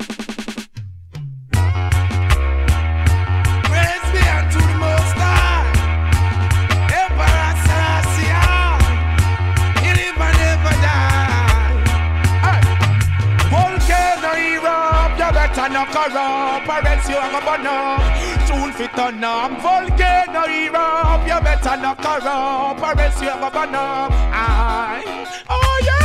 Praise be unto the Most High, Emperor Selassie. He live and never die. Hey. Volcano erupt, you better not corrupt, or else you are gonna burn up. Soon fit on up. Volcano erupt, you better not corrupt, or else you are gonna burn up. Aye. Oh yeah.